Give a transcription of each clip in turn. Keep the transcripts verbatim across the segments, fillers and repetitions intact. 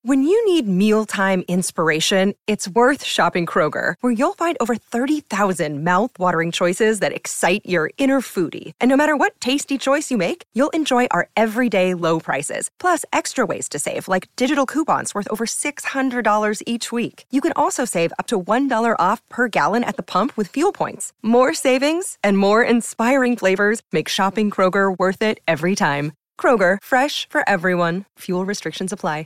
When you need mealtime inspiration, it's worth shopping Kroger, where you'll find over thirty thousand mouth-watering choices that excite your inner foodie. And no matter what tasty choice you make, you'll enjoy our everyday low prices, plus extra ways to save, like digital coupons worth over six hundred dollars each week. You can also save up to one dollar off per gallon at the pump with fuel points. More savings and more inspiring flavors make shopping Kroger worth it every time. Kroger, fresh for everyone. Fuel restrictions apply.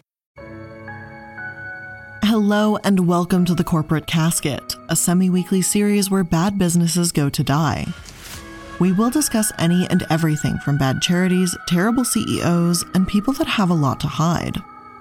Hello and welcome to The Corporate Casket, a semi-weekly series where bad businesses go to die. We will discuss any and everything from bad charities, terrible C E Os, and people that have a lot to hide.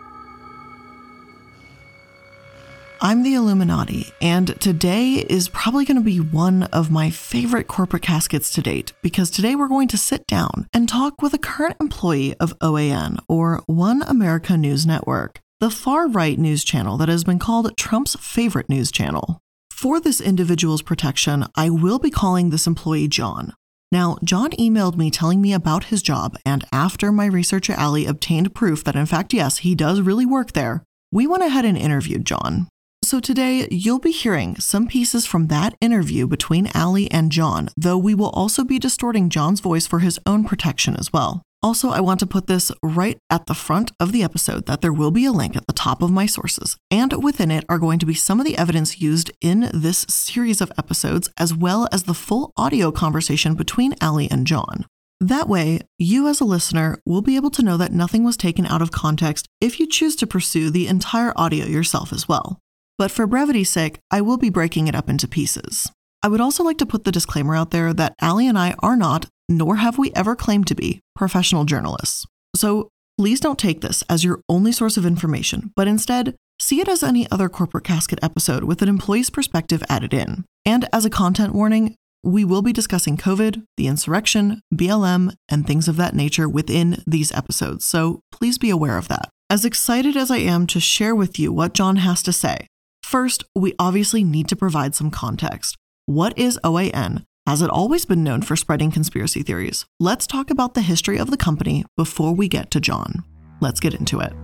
I'm the Illuminati, and today is probably going to be one of my favorite corporate caskets to date, because today we're going to sit down and talk with a current employee of O A N, or One America News Network, the far-right news channel that has been called Trump's favorite news channel. For this individual's protection, I will be calling this employee John. Now, John emailed me telling me about his job, and after my researcher Allie obtained proof that in fact, yes, he does really work there, we went ahead and interviewed John. So today, you'll be hearing some pieces from that interview between Allie and John, though we will also be distorting John's voice for his own protection as well. Also, I want to put this right at the front of the episode that there will be a link at the top of my sources, and within it are going to be some of the evidence used in this series of episodes, as well as the full audio conversation between Allie and John. That way, you as a listener will be able to know that nothing was taken out of context if you choose to pursue the entire audio yourself as well. But for brevity's sake, I will be breaking it up into pieces. I would also like to put the disclaimer out there that Allie and I are not, nor have we ever claimed to be, professional journalists. So please don't take this as your only source of information, but instead see it as any other Corporate Casket episode with an employee's perspective added in. And as a content warning, we will be discussing COVID, the insurrection, B L M, and things of that nature within these episodes, so please be aware of that. As excited as I am to share with you what John has to say, first, we obviously need to provide some context. What is O A N? Has it always been known for spreading conspiracy theories? Let's talk about the history of the company before we get to John. Let's get into it.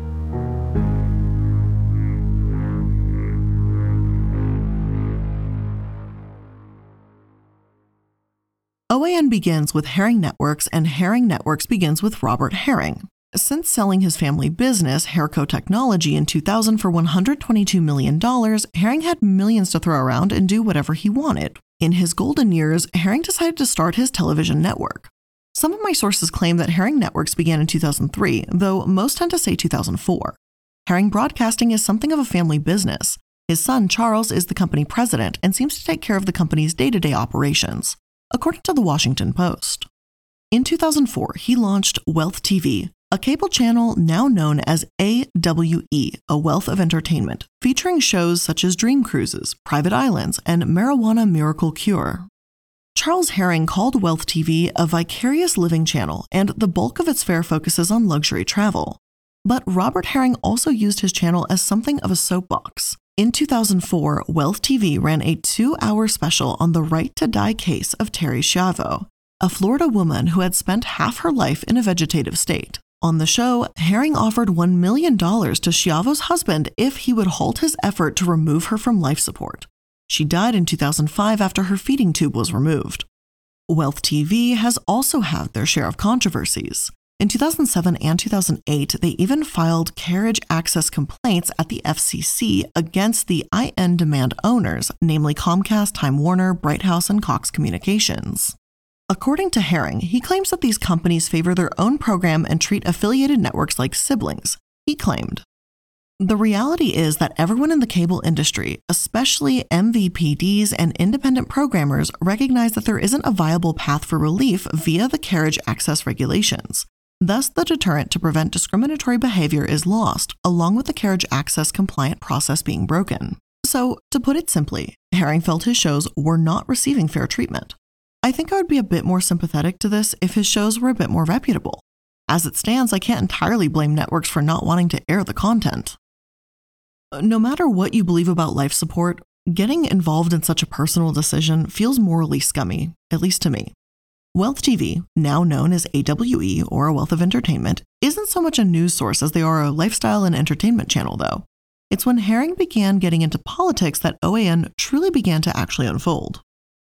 O A N begins with Herring Networks, and Herring Networks begins with Robert Herring. Since selling his family business, Herco Technology, in two thousand for one hundred twenty-two million dollars, Herring had millions to throw around and do whatever he wanted. In his golden years, Herring decided to start his television network. Some of my sources claim that Herring Networks began in two thousand three, though most tend to say two thousand four. Herring Broadcasting is something of a family business. His son, Charles, is the company president and seems to take care of the company's day-to-day operations, according to the Washington Post. In two thousand four, he launched Wealth T V, a cable channel now known as A W E, A Wealth of Entertainment, featuring shows such as Dream Cruises, Private Islands, and Marijuana Miracle Cure. Charles Herring called Wealth T V a vicarious living channel, and the bulk of its fare focuses on luxury travel. But Robert Herring also used his channel as something of a soapbox. In two thousand four, Wealth T V ran a two-hour special on the right to die case of Terri Schiavo, a Florida woman who had spent half her life in a vegetative state. On the show, Herring offered one million dollars to Schiavo's husband if he would halt his effort to remove her from life support. She died in two thousand five after her feeding tube was removed. Wealth T V has also had their share of controversies. In two thousand seven and two thousand eight, they even filed carriage access complaints at the F C C against the I N Demand owners, namely Comcast, Time Warner, Bright House, and Cox Communications. According to Herring, he claims that these companies favor their own program and treat affiliated networks like siblings. He claimed, "The reality is that everyone in the cable industry, especially M V P Ds and independent programmers, recognize that there isn't a viable path for relief via the carriage access regulations. Thus, the deterrent to prevent discriminatory behavior is lost, along with the carriage access compliant process being broken." So, to put it simply, Herring felt his shows were not receiving fair treatment. I think I would be a bit more sympathetic to this if his shows were a bit more reputable. As it stands, I can't entirely blame networks for not wanting to air the content. No matter what you believe about life support, getting involved in such a personal decision feels morally scummy, at least to me. Wealth T V, now known as A W E or A Wealth of Entertainment, isn't so much a news source as they are a lifestyle and entertainment channel, though. It's when Herring began getting into politics that O A N truly began to actually unfold.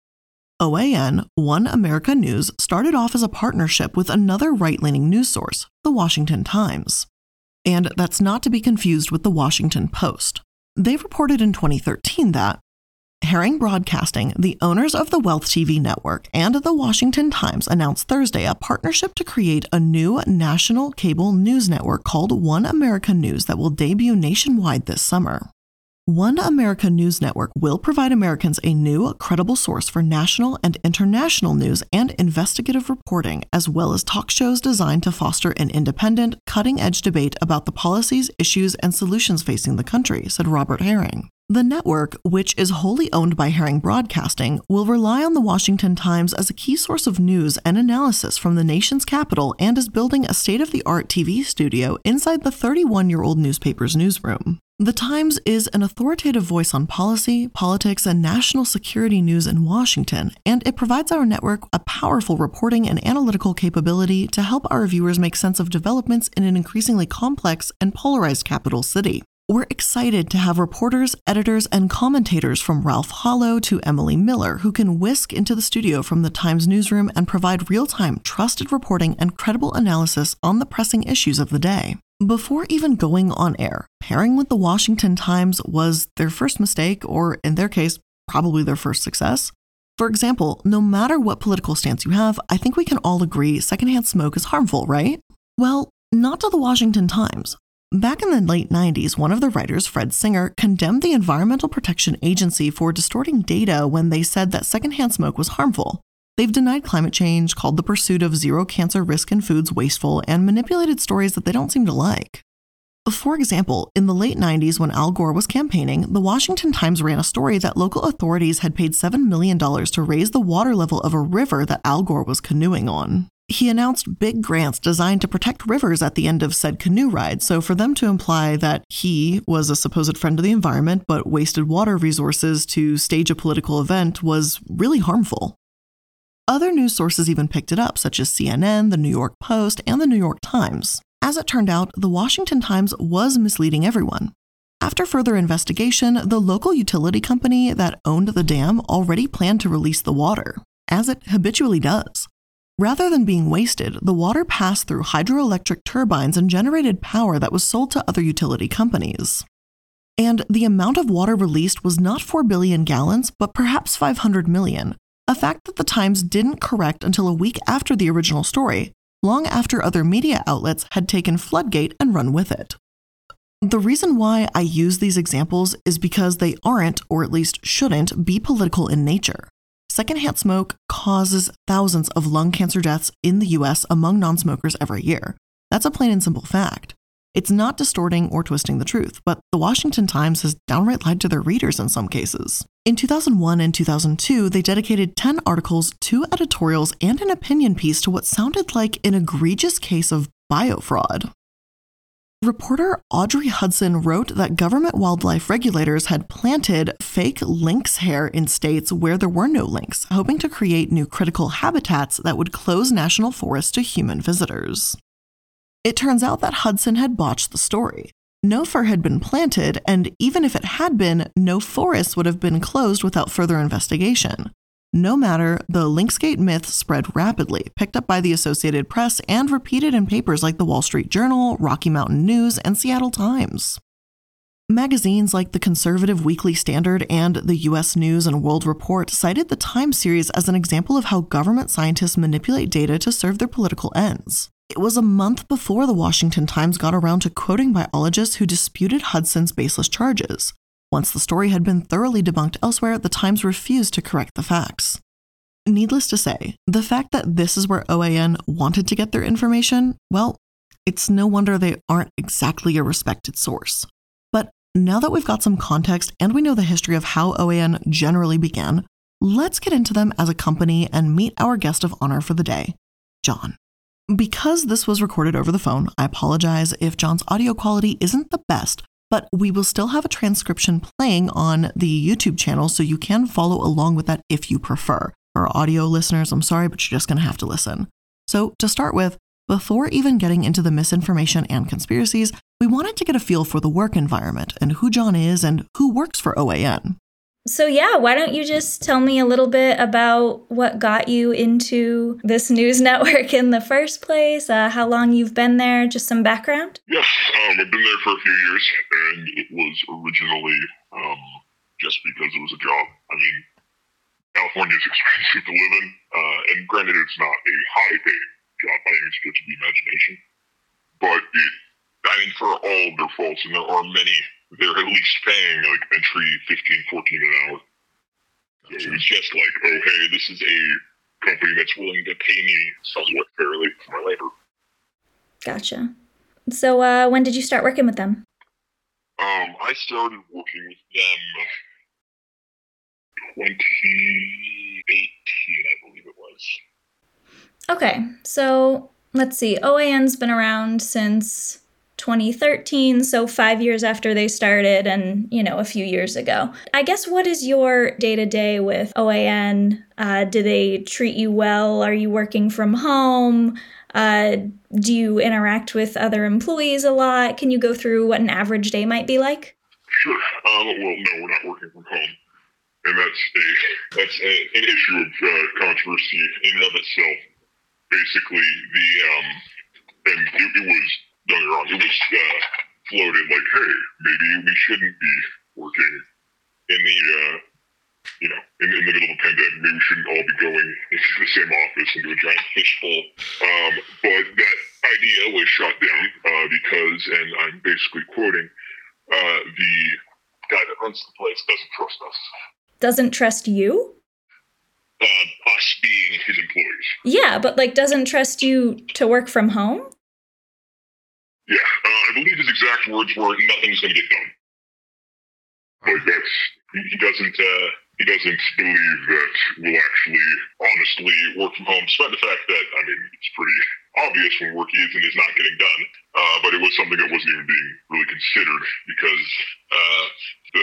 O A N, One America News, started off as a partnership with another right-leaning news source, The Washington Times. And that's not to be confused with The Washington Post. They reported in twenty thirteen that Herring Broadcasting, the owners of the Wealth T V network, and The Washington Times announced Thursday a partnership to create a new national cable news network called One America News that will debut nationwide this summer. One America News Network will provide Americans a new, credible source for national and international news and investigative reporting, as well as talk shows designed to foster an independent, cutting-edge debate about the policies, issues, and solutions facing the country, said Robert Herring. The network, which is wholly owned by Herring Broadcasting, will rely on the Washington Times as a key source of news and analysis from the nation's capital and is building a state-of-the-art T V studio inside the thirty-one-year-old newspaper's newsroom. The Times is an authoritative voice on policy, politics, and national security news in Washington, and it provides our network a powerful reporting and analytical capability to help our viewers make sense of developments in an increasingly complex and polarized capital city. We're excited to have reporters, editors, and commentators from Ralph Hollow to Emily Miller who can whisk into the studio from the Times newsroom and provide real-time, trusted reporting and credible analysis on the pressing issues of the day. Before even going on air, pairing with the Washington Times was their first mistake, or in their case, probably their first success. For example, no matter what political stance you have, I think we can all agree secondhand smoke is harmful, right? Well, not to the Washington Times. Back in the late nineties, one of the writers, Fred Singer, condemned the Environmental Protection Agency for distorting data when they said that secondhand smoke was harmful. They've denied climate change, called the pursuit of zero cancer risk in foods wasteful, and manipulated stories that they don't seem to like. For example, in the late nineties when Al Gore was campaigning, the Washington Times ran a story that local authorities had paid seven million dollars to raise the water level of a river that Al Gore was canoeing on. He announced big grants designed to protect rivers at the end of said canoe ride, so for them to imply that he was a supposed friend of the environment but wasted water resources to stage a political event was really harmful. Other news sources even picked it up, such as C N N, the New York Post, and the New York Times. As it turned out, the Washington Times was misleading everyone. After further investigation, the local utility company that owned the dam already planned to release the water, as it habitually does. Rather than being wasted, the water passed through hydroelectric turbines and generated power that was sold to other utility companies. And the amount of water released was not four billion gallons, but perhaps five hundred million. A fact that the Times didn't correct until a week after the original story, long after other media outlets had taken Floodgate and run with it. The reason why I use these examples is because they aren't, or at least shouldn't, be political in nature. Secondhand smoke causes thousands of lung cancer deaths in the U S among non-smokers every year. That's a plain and simple fact. It's not distorting or twisting the truth, but the Washington Times has downright lied to their readers in some cases. In two thousand one and two thousand two, they dedicated ten articles, two editorials, and an opinion piece to what sounded like an egregious case of biofraud. Reporter Audrey Hudson wrote that government wildlife regulators had planted fake lynx hair in states where there were no lynx, hoping to create new critical habitats that would close national forests to human visitors. It turns out that Hudson had botched the story. No fur had been planted, and even if it had been, no forests would have been closed without further investigation. No matter, the Lynxgate myth spread rapidly, picked up by the Associated Press and repeated in papers like the Wall Street Journal, Rocky Mountain News, and Seattle Times. Magazines like the Conservative Weekly Standard and the U S News and World Report cited the Time series as an example of how government scientists manipulate data to serve their political ends. It was a month before the Washington Times got around to quoting biologists who disputed Hudson's baseless charges. Once the story had been thoroughly debunked elsewhere, the Times refused to correct the facts. Needless to say, the fact that this is where O A N wanted to get their information, well, it's no wonder they aren't exactly a respected source. But now that we've got some context and we know the history of how O A N generally began, let's get into them as a company and meet our guest of honor for the day, John. Because this was recorded over the phone, I apologize if John's audio quality isn't the best, but we will still have a transcription playing on the YouTube channel so you can follow along with that if you prefer. For our audio listeners, I'm sorry, but you're just going to have to listen. So to start with, before even getting into the misinformation and conspiracies, we wanted to get a feel for the work environment and who John is and who works for O A N. So yeah, why don't you just tell me a little bit about what got you into this news network in the first place, uh, how long you've been there, just some background? Yes, um, I've been there for a few years, and it was originally um, just because it was a job. I mean, California is expensive to live in, uh, and granted, it's not a high-paid job by any stretch of the imagination, but it, I mean, for all of their faults, and there are many, they're at least paying like entry fifteen, fourteen an hour. Gotcha. So it's just like, oh, hey, this is a company that's willing to pay me somewhat fairly for my labor. Gotcha. So uh, when did you start working with them? Um, I started working with them twenty eighteen, I believe it was. Okay, so let's see. O A N's been around since twenty thirteen, so five years after they started and, you know, a few years ago. I guess what is your day-to-day with O A N? Uh, do they treat you well? Are you working from home? Uh, do you interact with other employees a lot? Can you go through what an average day might be like? Sure. Um, well, no, we're not working from home. And that's a that's a, an issue of uh, controversy in and of itself. Basically, the, um, and it, it was, don't get me wrong, it was uh, floated like, hey, maybe we shouldn't be working in the, uh, you know, in, in the middle of a pandemic. Maybe we shouldn't all be going into the same office into a giant fishbowl. Um, but that idea was shot down uh, because, and I'm basically quoting, uh, the guy that runs the place doesn't trust us. Doesn't trust you? Uh, us being his employees. Yeah, but like doesn't trust you to work from home? Yeah, uh, I believe his exact words were, nothing's going to get done. Like that's, he doesn't, uh, he doesn't believe that we'll actually honestly work from home, despite the fact that, I mean, it's pretty obvious when work is and is not getting done, uh, but it was something that wasn't even being really considered because, uh, the,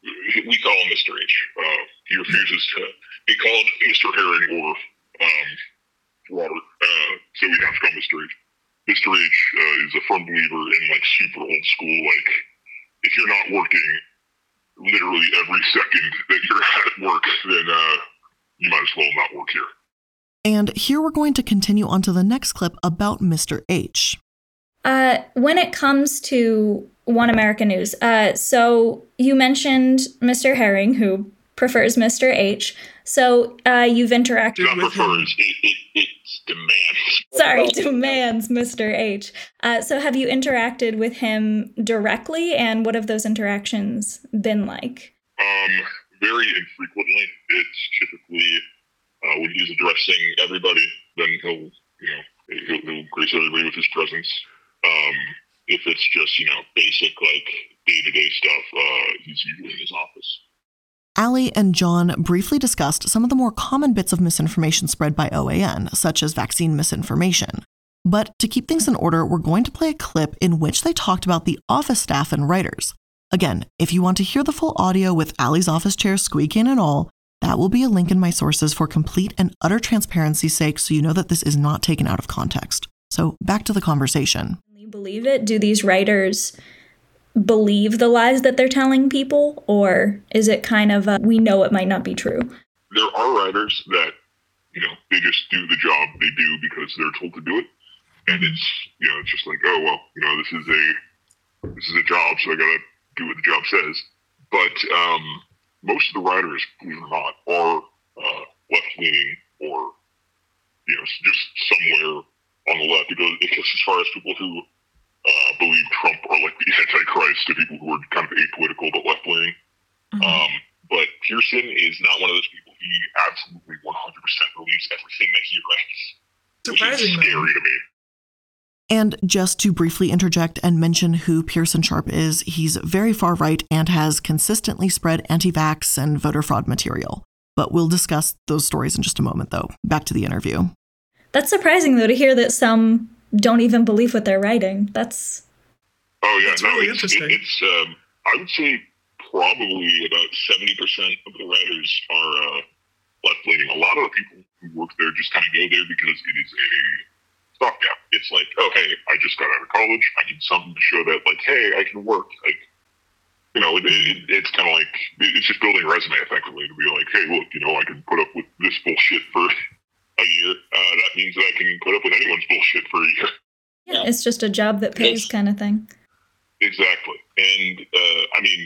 we call him Mister H. Uh, he refuses to be called Mister Herring or, um, Robert, uh, so we have to call him Mister H. Mister H uh, is a firm believer in like super old school, like if you're not working literally every second that you're at work, then uh, you might as well not work here. And here we're going to continue on to the next clip about Mister H. Uh, when it comes to One American News, uh, so you mentioned Mister Herring, who prefers Mister H. So uh, you've interacted not with prefers, him. It, it, it's demands. Sorry, demands Mister H. Uh, so have you interacted with him directly, and what have those interactions been like? Um, very infrequently. It's typically uh, when he's addressing everybody, then he'll, you know, he'll, he'll grace everybody with his presence. Um, if it's just, you know, basic, like, day-to-day stuff, uh, he's usually in his office. Allie and John briefly discussed some of the more common bits of misinformation spread by O A N, such as vaccine misinformation. But to keep things in order, we're going to play a clip in which they talked about the office staff and writers. Again, if you want to hear the full audio with Allie's office chair squeaking and all, that will be a link in my sources for complete and utter transparency's sake, so you know that this is not taken out of context. So back to the conversation. You believe it? Do these writers believe the lies that they're telling people, or is it kind of a, we know it might not be true? There are writers that, you know, they just do the job they do because they're told to do it, and it's, you know, it's just like, oh well, you know, this is a this is a job, so I gotta do what the job says. But um, most of the writers, believe it or not, are uh, left leaning or, you know, just somewhere on the left. It goes, it goes as far as people who Uh, believe Trump are like the Antichrist to people who are kind of apolitical but left-leaning. Mm-hmm. Um, but Pearson is not one of those people. He absolutely one hundred percent believes everything that he writes. Surprising, which is scary to me. And just to briefly interject and mention who Pearson Sharp is, he's very far right and has consistently spread anti-vax and voter fraud material. But we'll discuss those stories in just a moment, though. Back to the interview. That's surprising, though, to hear that some don't even believe what they're writing. That's oh yeah, That's no, really it's, interesting. It, it's um, I would say probably about seventy percent of the writers are uh, left-leaning. A lot of the people who work there just kind of go there because it is a stopgap. It's like, oh, hey, I just got out of college. I need something to show that, like, hey, I can work. Like, you know, it, it, it's kind of like, it's just building a resume, effectively, to be like, hey, look, you know, I can put up with this bullshit for a year. Uh, that means that I can put up with anyone's bullshit for a year. Yeah, it's just a job that pays kind of thing. Exactly. And, uh, I mean,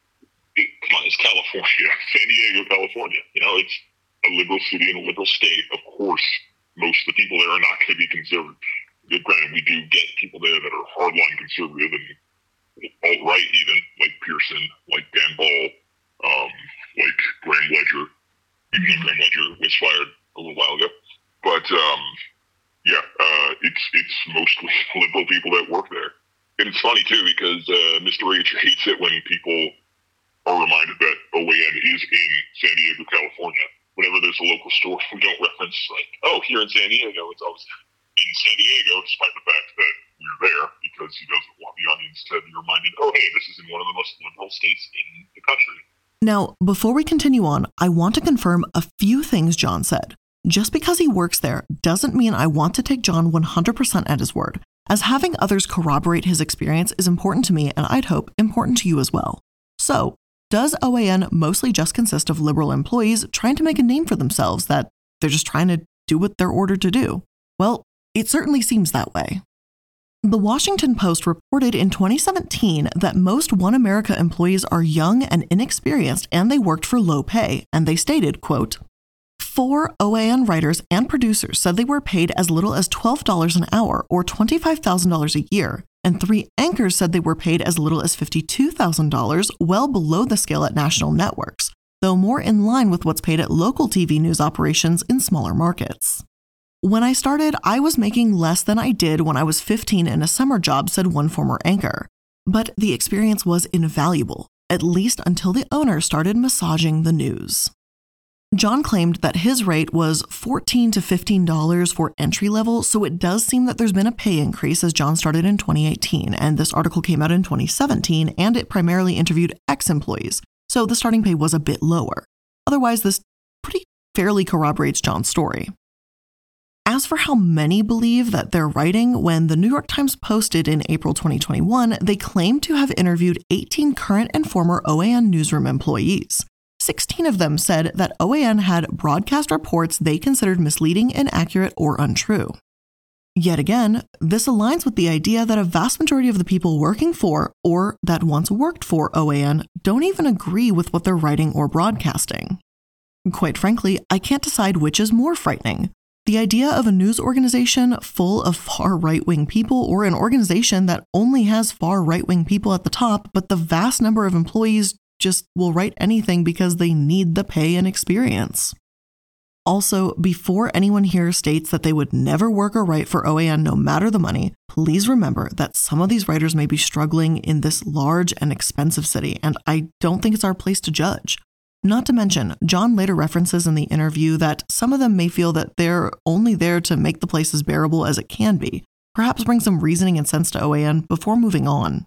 it, come on, it's California, San Diego, California. You know, it's a liberal city and a liberal state. Of course, most of the people there are not going to be conservative. Granted, we do get people there that are hardline conservative and alt-right even, like Pearson, like Dan Ball, um, like Graham Ledger. Even though Graham Ledger was fired a little while ago. But, um, yeah, uh, it's it's mostly liberal people that work there. And it's funny, too, because uh, Mister H hates it when people are reminded that O A N is in San Diego, California. Whenever there's a local store, we don't reference, like, oh, here in San Diego, it's always in San Diego, despite the fact that we're there, because he doesn't want the audience to be reminded, oh, hey, this is in one of the most liberal states in the country. Now, before we continue on, I want to confirm a few things John said. Just because he works there doesn't mean I want to take John one hundred percent at his word, as having others corroborate his experience is important to me and I'd hope important to you as well. So, does O A N mostly just consist of liberal employees trying to make a name for themselves that they're just trying to do what they're ordered to do? Well, it certainly seems that way. The Washington Post reported in twenty seventeen that most One America employees are young and inexperienced and they worked for low pay, and they stated, quote, four O A N writers and producers said they were paid as little as twelve dollars an hour or twenty-five thousand dollars a year, and three anchors said they were paid as little as fifty-two thousand dollars, well below the scale at national networks, though more in line with what's paid at local T V news operations in smaller markets. When I started, I was making less than I did when I was fifteen in a summer job, said one former anchor. But the experience was invaluable, at least until the owner started massaging the news. John claimed that his rate was fourteen to fifteen dollars for entry level, so it does seem that there's been a pay increase as John started in twenty eighteen, and this article came out in twenty seventeen, and it primarily interviewed ex-employees, so the starting pay was a bit lower. Otherwise, this pretty fairly corroborates John's story. As for how many believe that they're writing, when the New York Times posted in April twenty twenty-one, they claimed to have interviewed eighteen current and former O A N newsroom employees. sixteen of them said that O A N had broadcast reports they considered misleading, inaccurate, or untrue. Yet again, this aligns with the idea that a vast majority of the people working for, or that once worked for O A N, don't even agree with what they're writing or broadcasting. Quite frankly, I can't decide which is more frightening. The idea of a news organization full of far right-wing people, or an organization that only has far right-wing people at the top, but the vast number of employees just will write anything because they need the pay and experience. Also, before anyone here states that they would never work or write for O A N no matter the money, please remember that some of these writers may be struggling in this large and expensive city, and I don't think it's our place to judge. Not to mention, John later references in the interview that some of them may feel that they're only there to make the place as bearable as it can be, perhaps bring some reasoning and sense to O A N before moving on.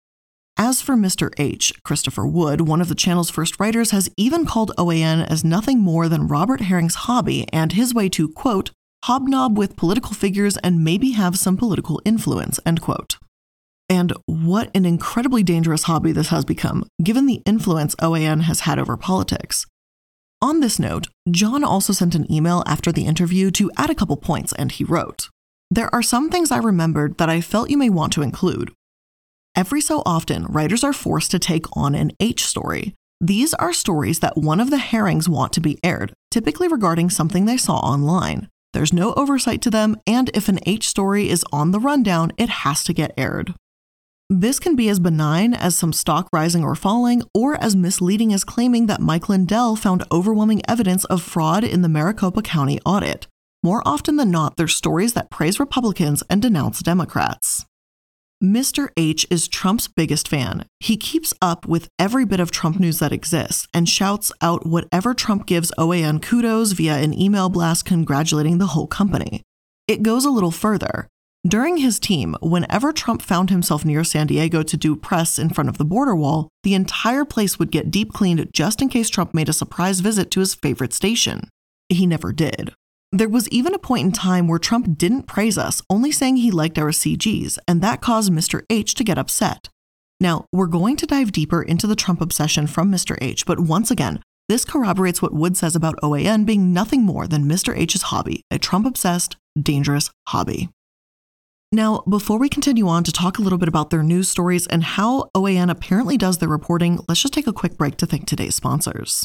As for Mister H, Christopher Wood, one of the channel's first writers, has even called O A N as nothing more than Robert Herring's hobby and his way to, quote, hobnob with political figures and maybe have some political influence, end quote. And what an incredibly dangerous hobby this has become, given the influence O A N has had over politics. On this note, John also sent an email after the interview to add a couple points, and he wrote, there are some things I remembered that I felt you may want to include. Every so often, writers are forced to take on an H story. These are stories that one of the Herrings want to be aired, typically regarding something they saw online. There's no oversight to them, and if an H story is on the rundown, it has to get aired. This can be as benign as some stock rising or falling, or as misleading as claiming that Mike Lindell found overwhelming evidence of fraud in the Maricopa County audit. More often than not, they're stories that praise Republicans and denounce Democrats. Mister H is Trump's biggest fan. He keeps up with every bit of Trump news that exists and shouts out whatever Trump gives O A N kudos via an email blast congratulating the whole company. It goes a little further. During his team, whenever Trump found himself near San Diego to do press in front of the border wall, the entire place would get deep cleaned just in case Trump made a surprise visit to his favorite station. He never did. There was even a point in time where Trump didn't praise us, only saying he liked our C Gs, and that caused Mister H to get upset. Now, we're going to dive deeper into the Trump obsession from Mister H, but once again, this corroborates what Wood says about O A N being nothing more than Mister H's hobby, a Trump-obsessed, dangerous hobby. Now, before we continue on to talk a little bit about their news stories and how O A N apparently does their reporting, let's just take a quick break to thank today's sponsors.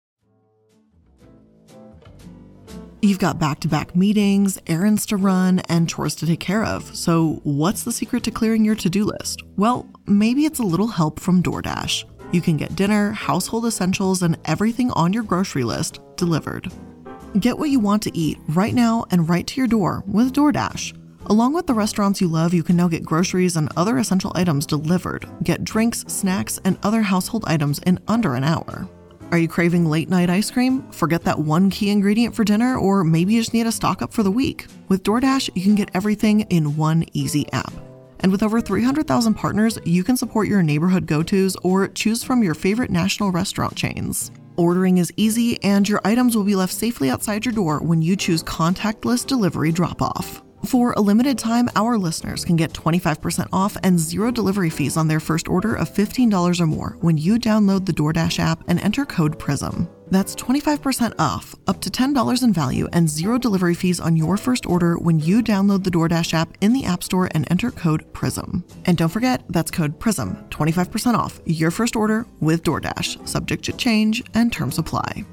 You've got back-to-back meetings, errands to run, and chores to take care of. So what's the secret to clearing your to-do list? Well, maybe it's a little help from DoorDash. You can get dinner, household essentials, and everything on your grocery list delivered. Get what you want to eat right now and right to your door with DoorDash. Along with the restaurants you love, you can now get groceries and other essential items delivered. Get drinks, snacks, and other household items in under an hour. Are you craving late night ice cream? Forget that one key ingredient for dinner, or maybe you just need a stock up for the week. With DoorDash, you can get everything in one easy app. And with over three hundred thousand partners, you can support your neighborhood go-tos or choose from your favorite national restaurant chains. Ordering is easy, and your items will be left safely outside your door when you choose contactless delivery drop-off. For a limited time, our listeners can get twenty-five percent off and zero delivery fees on their first order of fifteen dollars or more when you download the DoorDash app and enter code PRISM. That's twenty-five percent off, up to ten dollars in value, and zero delivery fees on your first order when you download the DoorDash app in the App Store and enter code PRISM. And don't forget, that's code PRISM, twenty-five percent off your first order with DoorDash, subject to change and terms apply.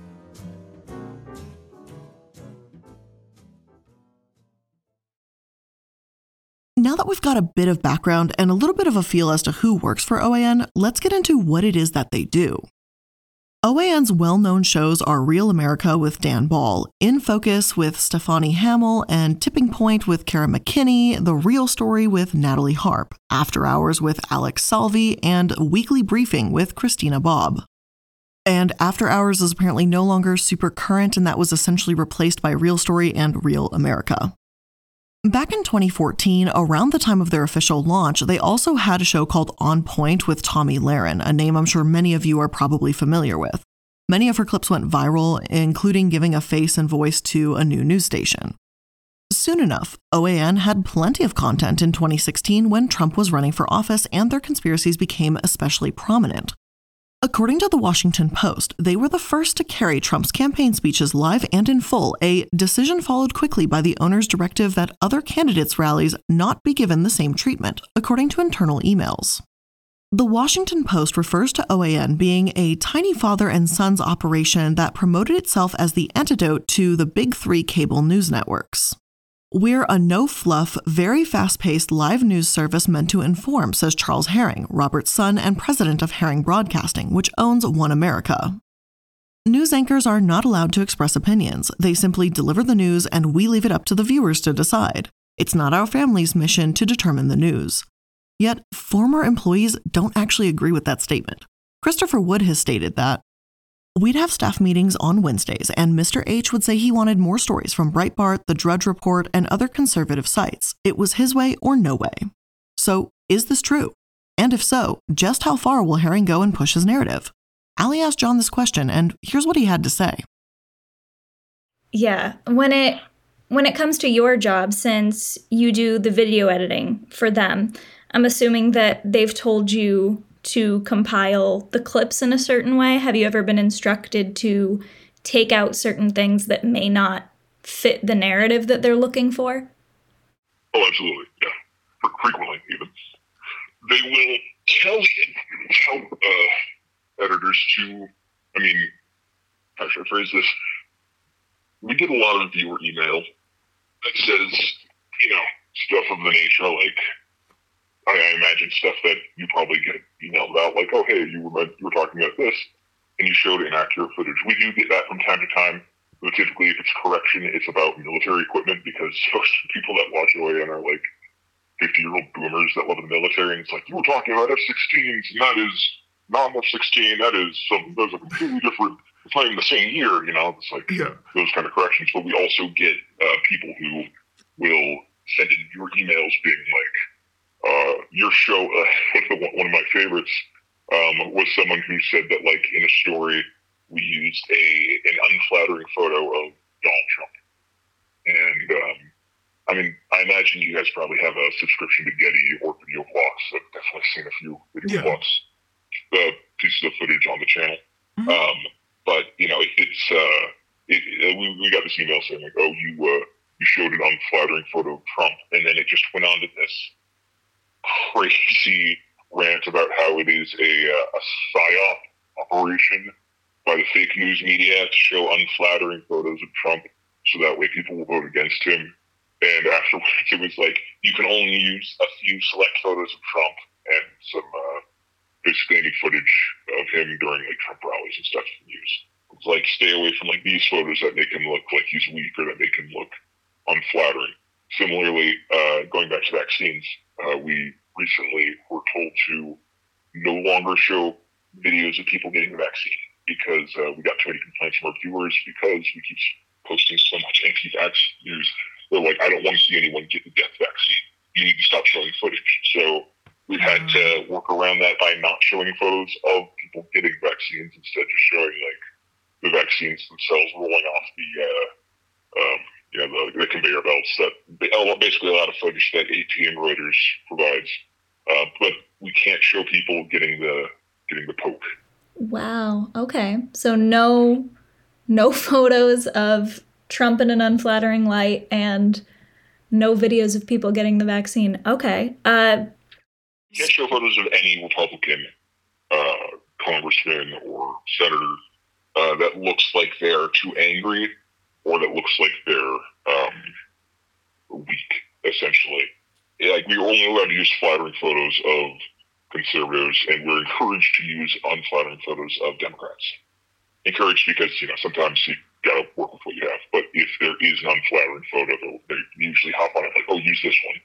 Now that we've got a bit of background and a little bit of a feel as to who works for O A N, let's get into what it is that they do. O A N's well-known shows are Real America with Dan Ball, In Focus with Stephanie Hamill, and Tipping Point with Kara McKinney, The Real Story with Natalie Harp, After Hours with Alex Salvi, and Weekly Briefing with Christina Bobb. And After Hours is apparently no longer super current, and that was essentially replaced by Real Story and Real America. Back in twenty fourteen, around the time of their official launch, they also had a show called On Point with Tomi Lahren, a name I'm sure many of you are probably familiar with. Many of her clips went viral, including giving a face and voice to a new news station. Soon enough, O A N had plenty of content in twenty sixteen when Trump was running for office and their conspiracies became especially prominent. According to the Washington Post, they were the first to carry Trump's campaign speeches live and in full, a decision followed quickly by the owner's directive that other candidates' rallies not be given the same treatment, according to internal emails. The Washington Post refers to O A N being a tiny father and sons operation that promoted itself as the antidote to the big three cable news networks. We're a no-fluff, very fast-paced live news service meant to inform, says Charles Herring, Robert's son and president of Herring Broadcasting, which owns One America. News anchors are not allowed to express opinions. They simply deliver the news and we leave it up to the viewers to decide. It's not our family's mission to determine the news. Yet, former employees don't actually agree with that statement. Christopher Wood has stated that, "We'd have staff meetings on Wednesdays, and Mister H would say he wanted more stories from Breitbart, The Drudge Report, and other conservative sites. It was his way or no way." So, is this true? And if so, just how far will Herring go and push his narrative? Allie asked John this question, and here's what he had to say. Yeah, when it when it comes to your job, since you do the video editing for them, I'm assuming that they've told you to compile the clips in a certain way. Have you ever been instructed to take out certain things that may not fit the narrative that they're looking for? Oh, absolutely, yeah. Frequently, even. They will tell, tell uh, editors to, I mean, how should I phrase this? We get a lot of viewer email that says, you know, stuff of the nature like, I, I imagine stuff that you probably get emailed about, like, oh, hey, you were, you were talking about this, and you showed inaccurate footage. We do get that from time to time, but typically if it's correction, it's about military equipment, because most people that watch O A N are like fifty-year-old boomers that love the military, and it's like, you were talking about F sixteens, and that is not F sixteen, that is some, those are completely different, it's not even the same year, you know, it's like yeah. those kind of corrections. But we also get uh, people who will send in your emails being like, uh, your show, uh, one of my favorites um, was someone who said that, like, in a story, we used a an unflattering photo of Donald Trump. And, um, I mean, I imagine you guys probably have a subscription to Getty or Video Blocks. I've definitely seen a few Video yeah. Blocks uh, pieces of footage on the channel. Mm-hmm. Um, but, you know, it, it's, uh, it, it, we, we got this email saying, like, oh, you, uh, you showed an unflattering photo of Trump. And then it just went on to this crazy rant about how it is a, uh, a psyop operation by the fake news media to show unflattering photos of Trump so that way people will vote against him. And afterwards it was like, you can only use a few select photos of Trump and some uh, basically any footage of him during like Trump rallies and stuff you can use. It's like, stay away from like these photos that make him look like he's weak or that make him look unflattering. Similarly, uh, going back to vaccines, uh, we recently were told to no longer show videos of people getting the vaccine because uh, we got too many complaints from our viewers because we keep posting so much anti-vax news. They're like, I don't want to see anyone get the death vaccine. You need to stop showing footage. So we've had to work around that by not showing photos of people getting vaccines, instead just showing like the vaccines themselves rolling off the, uh, um, you know, the, the conveyor belts that basically a lot of footage that A P and Reuters provides. Uh, but we can't show people getting the getting the poke. Wow. Okay. So no, no photos of Trump in an unflattering light and no videos of people getting the vaccine. Okay. Uh, you can't show photos of any Republican uh, congressman or senator uh, that looks like they're too angry or that looks like they're um, weak, essentially. Like, we're only allowed to use flattering photos of conservatives, and we're encouraged to use unflattering photos of Democrats. Encouraged because, you know, sometimes you gotta work with what you have, but if there is an unflattering photo, they usually hop on it like, oh, use this one.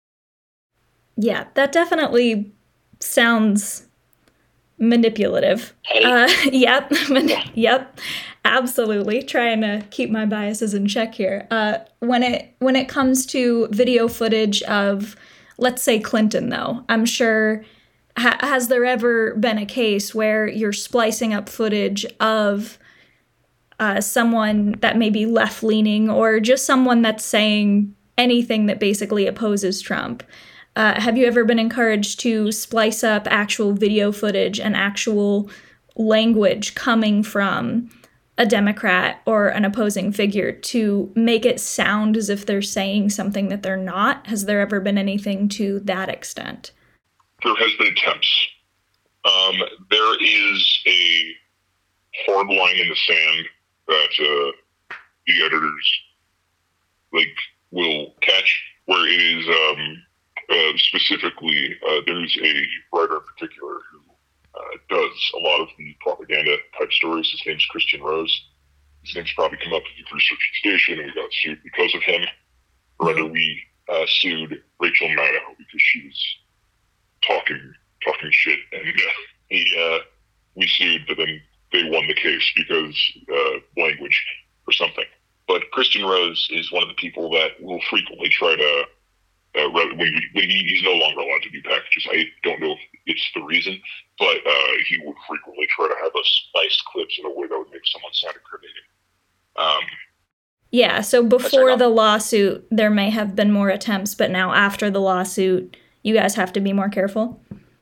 Yeah, that definitely sounds manipulative. Uh, yep, yep, absolutely. Trying to keep my biases in check here. Uh, when it when it comes to video footage of, let's say, Clinton, though, I'm sure, ha- has there ever been a case where you're splicing up footage of uh, someone that may be left-leaning or just someone that's saying anything that basically opposes Trump? Uh, have you ever been encouraged to splice up actual video footage and actual language coming from a Democrat or an opposing figure to make it sound as if they're saying something that they're not? Has there ever been anything to that extent? There has been attempts. Um, there is a hard line in the sand that uh, the editors like will catch, where it is um, uh, specifically uh, there's a writer in particular who Uh, does a lot of the propaganda type stories. His name's Christian Rose. His name's probably come up if you've researched the station, and we got sued because of him. Or rather, we uh, sued Rachel Maddow because she was talking talking shit, and uh, he uh, we sued, but then they won the case because uh, language or something. But Christian Rose is one of the people that will frequently try to Uh, when, we, when he, he's no longer allowed to do packages. I don't know if it's the reason, but uh, he would frequently try to have us splice clips in a way that would make someone sound incriminating. Um, yeah, so before the lawsuit, there may have been more attempts, but now after the lawsuit, you guys have to be more careful?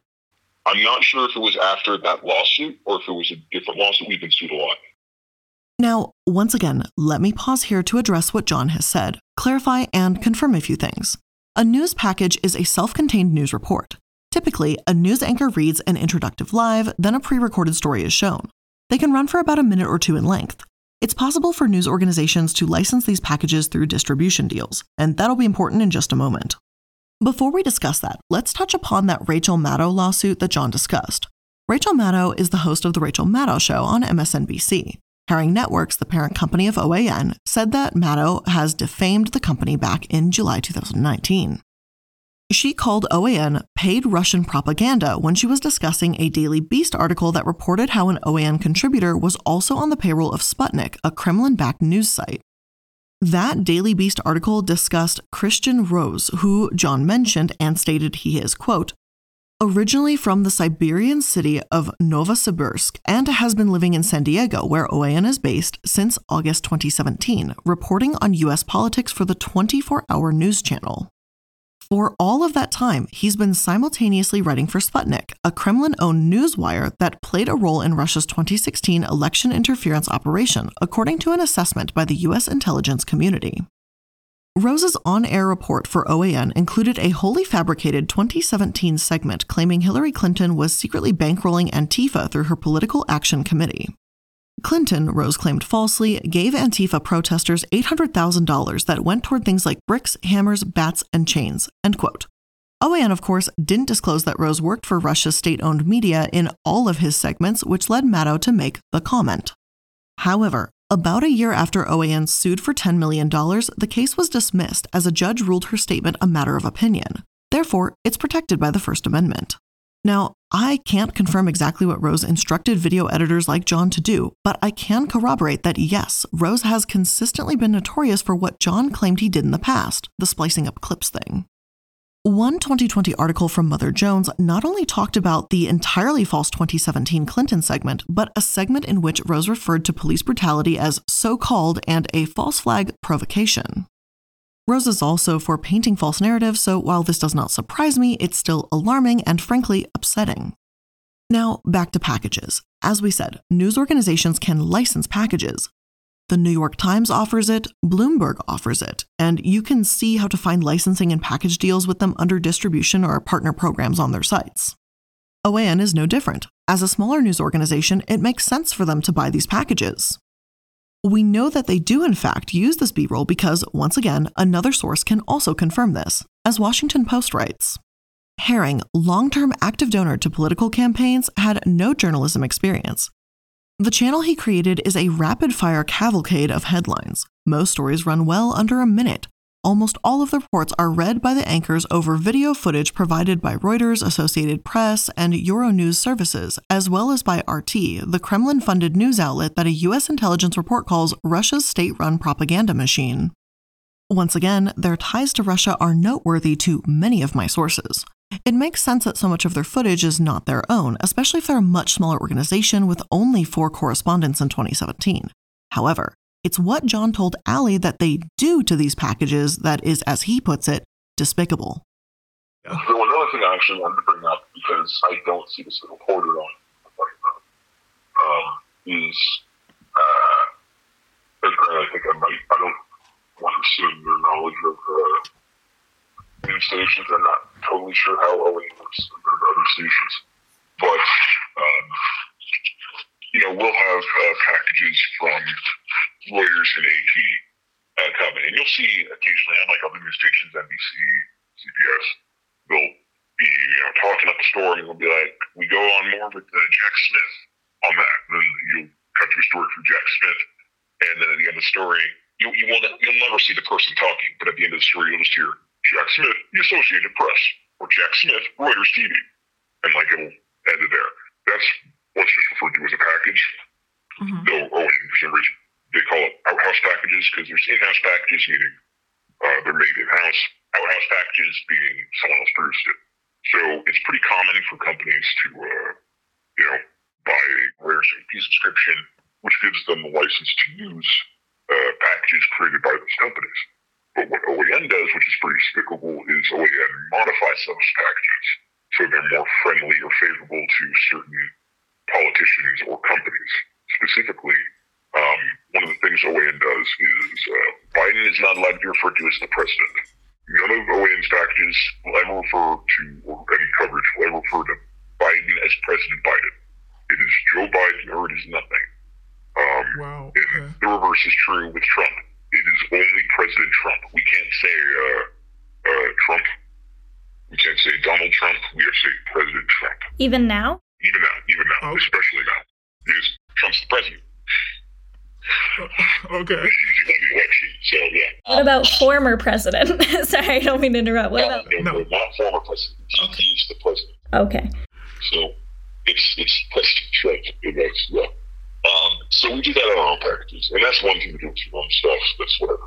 I'm not sure if it was after that lawsuit or if it was a different lawsuit. We've been sued a lot. Now, once again, let me pause here to address what John has said, clarify, and confirm a few things. A news package is a self-contained news report. Typically, a news anchor reads an introductive live, then a pre-recorded story is shown. They can run for about a minute or two in length. It's possible for news organizations to license these packages through distribution deals, and that'll be important in just a moment. Before we discuss that, let's touch upon that Rachel Maddow lawsuit that John discussed. Rachel Maddow is the host of The Rachel Maddow Show on M S N B C. Herring Networks, the parent company of O A N, said that Maddow has defamed the company back in July two thousand nineteen. She called O A N paid Russian propaganda when she was discussing a Daily Beast article that reported how an O A N contributor was also on the payroll of Sputnik, a Kremlin-backed news site. That Daily Beast article discussed Christian Rose, who John mentioned and stated he is, quote, originally from the Siberian city of Novosibirsk and has been living in San Diego, where O A N is based, since August twenty seventeen, reporting on U S politics for the twenty-four hour news channel. For all of that time, he's been simultaneously writing for Sputnik, a Kremlin-owned newswire that played a role in Russia's twenty sixteen election interference operation, according to an assessment by the U S intelligence community. Rose's on-air report for O A N included a wholly fabricated twenty seventeen segment claiming Hillary Clinton was secretly bankrolling Antifa through her Political Action Committee. Clinton, Rose claimed falsely, gave Antifa protesters eight hundred thousand dollars that went toward things like bricks, hammers, bats, and chains, end quote. O A N, of course, didn't disclose that Rose worked for Russia's state-owned media in all of his segments, which led Maddow to make the comment. However, about a year after O A N sued for ten million dollars, the case was dismissed as a judge ruled her statement a matter of opinion. Therefore, it's protected by the First Amendment. Now, I can't confirm exactly what Rose instructed video editors like John to do, but I can corroborate that yes, Rose has consistently been notorious for what John claimed he did in the past, the splicing up clips thing. One twenty twenty article from Mother Jones not only talked about the entirely false twenty seventeen Clinton segment, but a segment in which Rose referred to police brutality as so-called and a false flag provocation. Rose is also for painting false narratives, so while this does not surprise me, it's still alarming and frankly upsetting. Now, back to packages. As we said, news organizations can license packages. The New York Times offers it, Bloomberg offers it, and you can see how to find licensing and package deals with them under distribution or partner programs on their sites. O A N is no different. As a smaller news organization, it makes sense for them to buy these packages. We know that they do in fact use this B-roll because, once again, another source can also confirm this, as Washington Post writes. Herring, long-term active donor to political campaigns, had no journalism experience. The channel he created is a rapid-fire cavalcade of headlines. Most stories run well under a minute. Almost all of the reports are read by the anchors over video footage provided by Reuters, Associated Press, and Euronews services, as well as by R T, the Kremlin-funded news outlet that a U S intelligence report calls Russia's state-run propaganda machine. Once again, their ties to Russia are noteworthy to many of my sources. It makes sense that so much of their footage is not their own, especially if they're a much smaller organization with only four correspondents in twenty seventeen. However, it's what John told Allie that they do to these packages that is, as he puts it, despicable. So another thing I actually wanted to bring up, because I don't see this reported on, um, is, uh, and I think I might, I don't want to assume your knowledge of uh, news stations. I'm not totally sure how O A N works compared to other stations, but, um, you know, we'll have uh, packages from Reuters and A P uh, coming, and you'll see occasionally, unlike other news stations, N B C, C B S, they'll be, you know, talking up the story, and they'll be like, we go on more with uh, Jack Smith on that, and then you'll cut to a story for Jack Smith, and then at the end of the story, you, you won't, you'll never see the person talking, but at the end of the story, you'll just hear Jack Smith, the Associated Press, or Jack Smith, Reuters T V, and like it'll end it there. That's what's just referred to as a package. Mm-hmm. Though, oh, and for some reason, they call it outhouse packages because there's in-house packages, meaning uh, they're made in-house. Outhouse packages being someone else produced it. So it's pretty common for companies to, uh, you know, buy a rare A P subscription, which gives them the license to use uh, packages created by those companies. But what O A N does, which is pretty despicable, is O A N modifies those packages so they're more friendly or favorable to certain politicians or companies. Specifically, um, one of the things O A N does is uh, Biden is not allowed to be referred to as the president. None of O A N's packages will ever refer to, or any coverage will ever refer to Biden as President Biden. It is Joe Biden or it is nothing. Um, wow. Okay. And the reverse is true with Trump. It is only President Trump. We can't say uh, uh, Trump. We can't say Donald Trump. We have to say President Trump. Even now? Even now. Even now. Okay. Especially now. Because Trump's the president. Okay. Election, so, yeah. What about former president? Sorry, I don't mean to interrupt. What no, about? No, no, not former president. Okay. He's the president. Okay. So it's it's President Trump. It makes, yeah. Um, so we do that on our own packages, and that's one thing we do with your own stuff. That's whatever.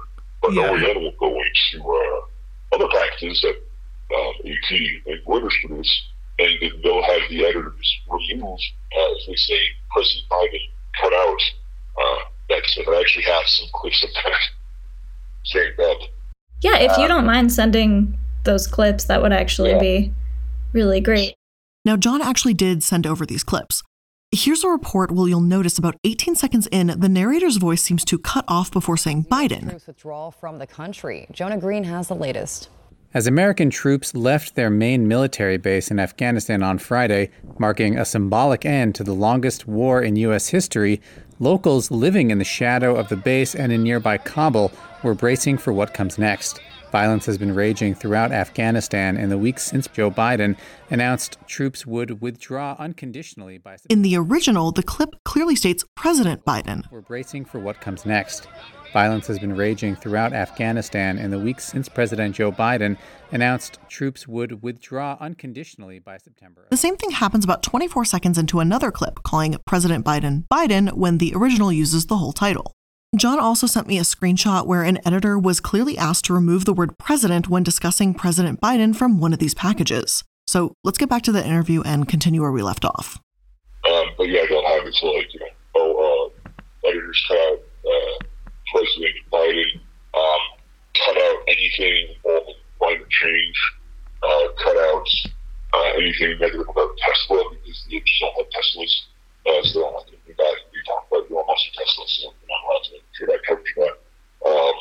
But Yeah. O A N will go into uh, other packages that um, A T and Reuters produce, and they'll have the editors remove, uh, as they say, President Biden cut out uh, that stuff. I actually have some clips of that saying that. Yeah, if you Uh, don't mind sending those clips, that would actually Yeah. be really great. Now, John actually did send over these clips. Here's a report where you'll notice about eighteen seconds in, the narrator's voice seems to cut off before saying Biden. Troops withdrawal from the country. Jonah Green has the latest. As American troops left their main military base in Afghanistan on Friday, marking a symbolic end to the longest war in U S history, locals living in the shadow of the base and in nearby Kabul were bracing for what comes next. Violence has been raging throughout Afghanistan in the weeks since Joe Biden announced troops would withdraw unconditionally by September. In the original, the clip clearly states President Biden. We're bracing for what comes next. Violence has been raging throughout Afghanistan in the weeks since President Joe Biden announced troops would withdraw unconditionally by September. The same thing happens about twenty-four seconds into another clip, calling President Biden Biden when the original uses the whole title. John also sent me a screenshot where an editor was clearly asked to remove the word president when discussing President Biden from one of these packages. So let's get back to the interview and continue where we left off. Um, but yeah, they'll have it so like, you know, oh, uh, editors cut out uh, President Biden, um, cut out anything involving climate change, uh, cut out uh, anything negative about Tesla because they just don't have Teslas, uh, so they don't have anything bad to be talking about. You almost have Teslas, so you're not allowed to make sure that covers that. Um,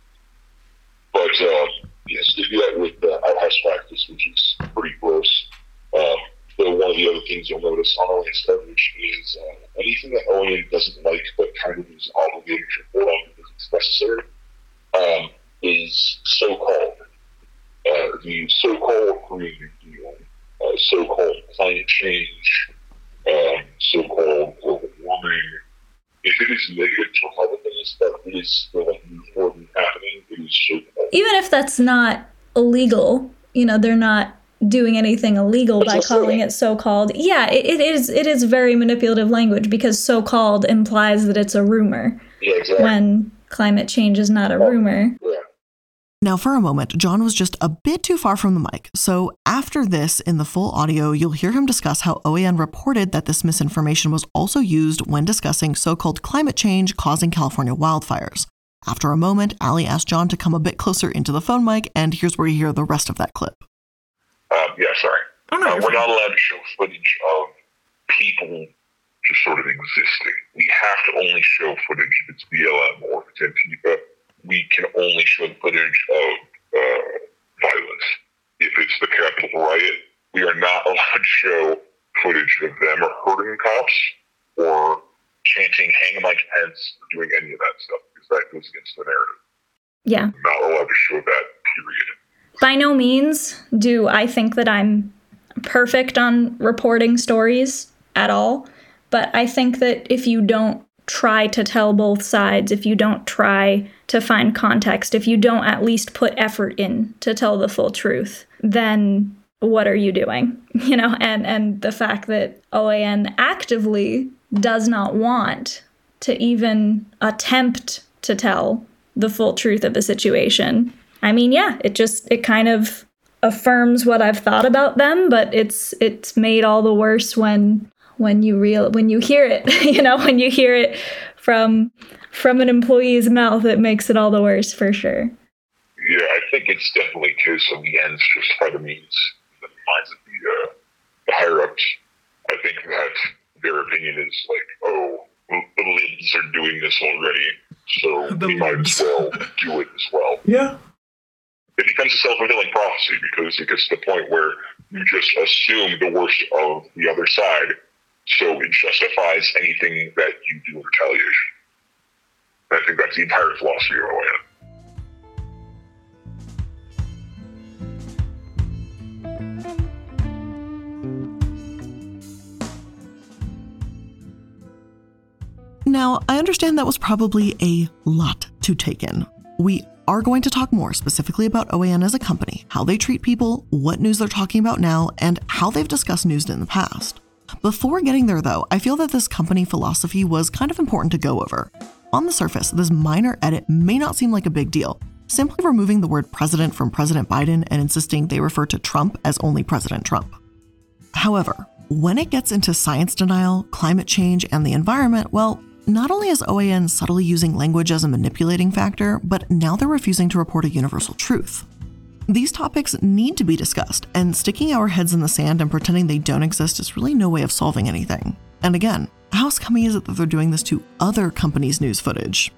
but um, yes, they do that with the outhouse practice, which is pretty gross. Um, So one of the other things you'll notice on O A N's coverage is uh, anything that O A N doesn't like but kind of is obligated to report on because it's necessary um, is so-called. Uh, the so-called Green New Deal, uh, so-called climate change, um, so-called global warming. If it is negative to Republicans, that it is still uniformly happening, it is so-called. Even if that's not illegal, you know, they're not doing anything illegal by calling it so-called. Yeah, it, it is it is very manipulative language because so-called implies that it's a rumor. Yeah, exactly. When climate change is not a rumor. Yeah. Now, for a moment, John was just a bit too far from the mic. So after this, in the full audio, you'll hear him discuss how O A N reported that this misinformation was also used when discussing so-called climate change causing California wildfires. After a moment, Allie asked John to come a bit closer into the phone mic, and here's where you hear the rest of that clip. Um, yeah, sorry. Oh, no, uh, you're we're fine. not allowed to show footage of people just sort of existing. We have to only show footage if it's B L M or if it's Antifa. We can only show footage of uh, violence. If it's the Capitol riot, we are not allowed to show footage of them or hurting cops or chanting "Hang Mike Pence" or doing any of that stuff because that goes against the narrative. Yeah. We're not allowed to show that, period. By no means do I think that I'm perfect on reporting stories at all, but I think that if you don't try to tell both sides, if you don't try to find context, if you don't at least put effort in to tell the full truth, then what are you doing? You know, and, and the fact that O A N actively does not want to even attempt to tell the full truth of the situation. I mean, yeah, it just, it kind of affirms what I've thought about them, but it's it's made all the worse when when you real when you hear it, you know, when you hear it from from an employee's mouth, it makes it all the worse for sure. Yeah, I think it's definitely a case of the ends justify the means in the minds of the, uh, the higher ups. I think that their opinion is like, oh, well, the libs are doing this already, so The we might libs. as well do it as well. Yeah. It becomes a self-fulfilling prophecy because it gets to the point where you just assume the worst of the other side, so it justifies anything that you do in retaliation. And I think that's the entire philosophy of O A N. Now, I understand that was probably a lot to take in. We are going to talk more specifically about O A N as a company, how they treat people, what news they're talking about now, and how they've discussed news in the past. Before getting there, though, I feel that this company philosophy was kind of important to go over. On the surface, this minor edit may not seem like a big deal, simply removing the word president from President Biden and insisting they refer to Trump as only President Trump. However, when it gets into science denial, climate change, and the environment, well, not only is O A N subtly using language as a manipulating factor, but now they're refusing to report a universal truth. These topics need to be discussed, and sticking our heads in the sand and pretending they don't exist is really no way of solving anything. And again, how scummy is it that they're doing this to other companies' news footage?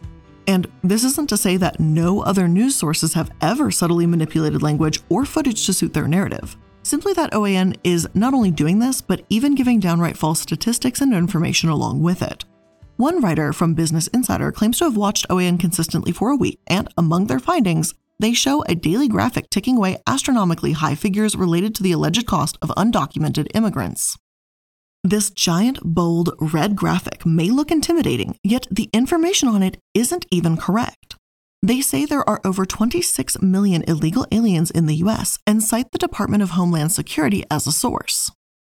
And this isn't to say that no other news sources have ever subtly manipulated language or footage to suit their narrative. Simply that O A N is not only doing this, but even giving downright false statistics and information along with it. One writer from Business Insider claims to have watched O A N consistently for a week, and among their findings, they show a daily graphic ticking away astronomically high figures related to the alleged cost of undocumented immigrants. This giant, bold, red graphic may look intimidating, yet the information on it isn't even correct. They say there are over twenty-six million illegal aliens in the U S and cite the Department of Homeland Security as a source.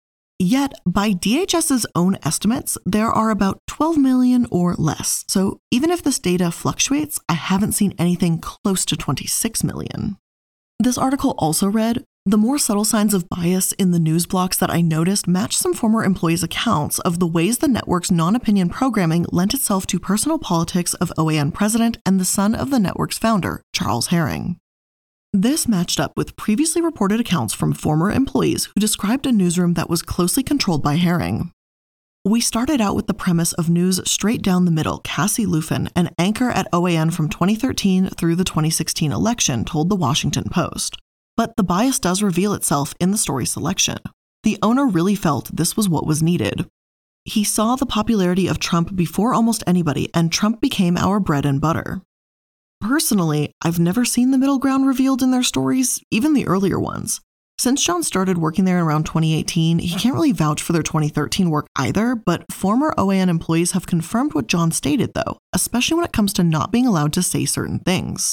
Yet, by DHS's own estimates, there are about twelve million or less. So even if this data fluctuates, I haven't seen anything close to twenty-six million. This article also read, the more subtle signs of bias in the news blocks that I noticed match some former employees' accounts of the ways the network's non-opinion programming lent itself to personal politics of O A N president and the son of the network's founder, Charles Herring. This matched up with previously reported accounts from former employees who described a newsroom that was closely controlled by Herring. We started out with the premise of news straight down the middle. Cassie Lufin, an anchor at O A N from twenty thirteen through the twenty sixteen election, told the Washington Post. But the bias does reveal itself in the story selection. The owner really felt this was what was needed. He saw the popularity of Trump before almost anybody, and Trump became our bread and butter. Personally, I've never seen the middle ground revealed in their stories, even the earlier ones. Since John started working there around twenty eighteen, he can't really vouch for their twenty thirteen work either, but former O A N employees have confirmed what John stated though, especially when it comes to not being allowed to say certain things.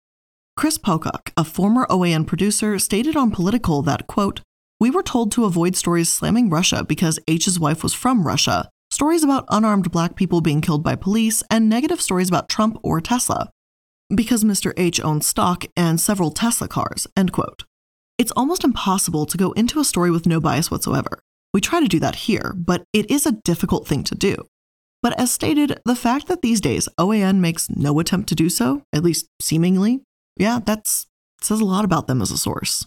Chris Pocock, a former O A N producer, stated on Political that, quote, "We were told to avoid stories slamming Russia because H's wife was from Russia, stories about unarmed black people being killed by police, and negative stories about Trump or Tesla, because Mister H owns stock and several Tesla cars," end quote. It's almost impossible to go into a story with no bias whatsoever. We try to do that here, but it is a difficult thing to do. But as stated, the fact that these days O A N makes no attempt to do so, at least seemingly, yeah, that's says a lot about them as a source.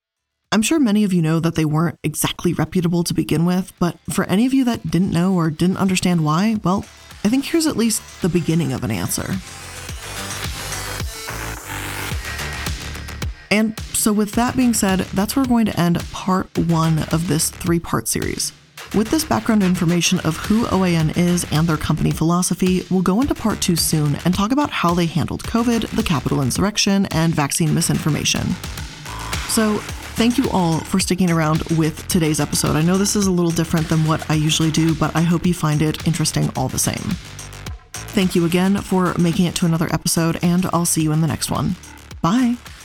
I'm sure many of you know that they weren't exactly reputable to begin with, but for any of you that didn't know or didn't understand why, well, I think here's at least the beginning of an answer. And so with that being said, that's where we're going to end part one of this three-part series. With this background information of who O A N is and their company philosophy, we'll go into part two soon and talk about how they handled COVID, the Capitol insurrection, and vaccine misinformation. So thank you all for sticking around with today's episode. I know this is a little different than what I usually do, but I hope you find it interesting all the same. Thank you again for making it to another episode, and I'll see you in the next one. Bye.